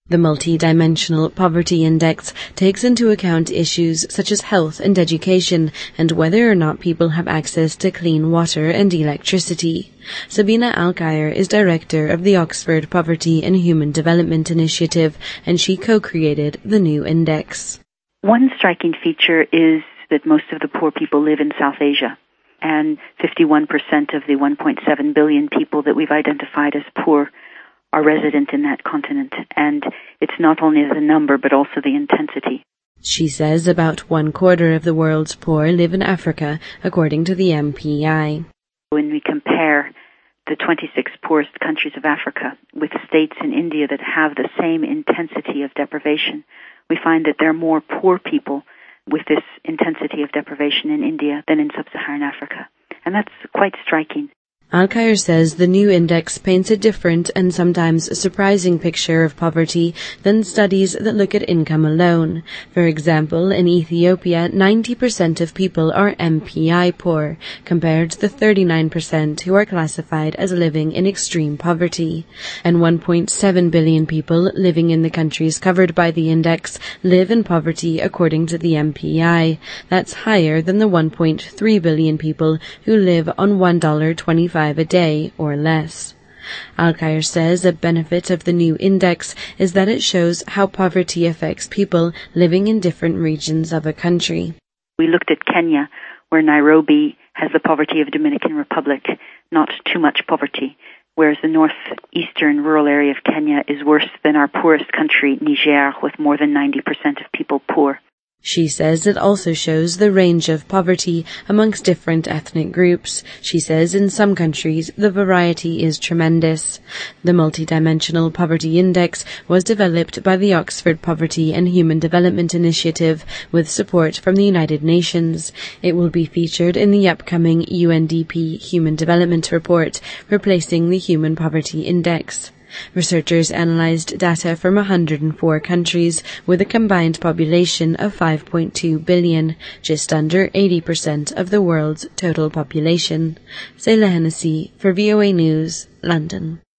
The Multidimensional Poverty Index takes into account issues such as health and education and whether or not people have access to clean water and electricity. Sabina Alkire is director of the Oxford Poverty and Human Development Initiative, and she co-created the new index. One striking feature is that most of the poor people live in South Asia, and 51% of the 1.7 billion people that we've identified as poor are resident in that continent, and it's not only the number but also the intensity. She says about 1/4 of the world's poor live in Africa, according to the MPI. When we compare the 26 poorest countries of Africa with states in India that have the same intensity of deprivation, we find that there are more poor people with this intensity of deprivation in India than in sub-Saharan Africa. And that's quite striking. Alkire says the new index paints a different and sometimes surprising picture of poverty than studies that look at income alone. For example, in Ethiopia, 90% of people are MPI poor, compared to the 39% who are classified as living in extreme poverty. And 1.7 billion people living in the countries covered by the index live in poverty according to the MPI. That's higher than the 1.3 billion people who live on $1.25 a day or less. Alkire says a benefit of the new index is that it shows how poverty affects people living in different regions of a country. We looked at Kenya, where Nairobi has the poverty of Dominican Republic, not too much poverty, whereas the northeastern rural area of Kenya is worse than our poorest country, Niger, with more than 90% of people poor. She says it also shows the range of poverty amongst different ethnic groups. She says in some countries the variety is tremendous. The Multidimensional Poverty Index was developed by the Oxford Poverty and Human Development Initiative with support from the United Nations. It will be featured in the upcoming UNDP Human Development Report, replacing the Human Poverty Index. Researchers analysed data from 104 countries with a combined population of 5.2 billion, just under 80% of the world's total population. Sayla Hennessy for VOA News, London.